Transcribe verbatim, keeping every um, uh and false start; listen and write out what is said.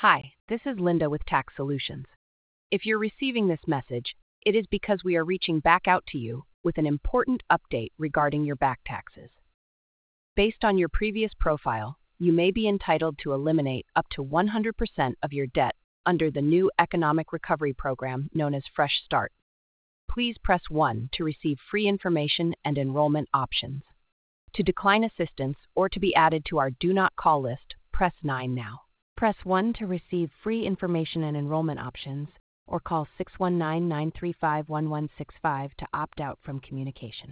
Hi, this is Linda with Tax Solutions. If you're receiving this message, it is because we are reaching back out to you with an important update regarding your back taxes. Based on your previous profile, you may be entitled to eliminate up to one hundred percent of your debt under the new economic recovery program known as Fresh Start. Please press one to receive free information and enrollment options. To decline assistance or to be added to our Do Not Call list, press nine now. Press one to receive free information and enrollment options, or call six one nine, nine three five, one one six five to opt out from communication.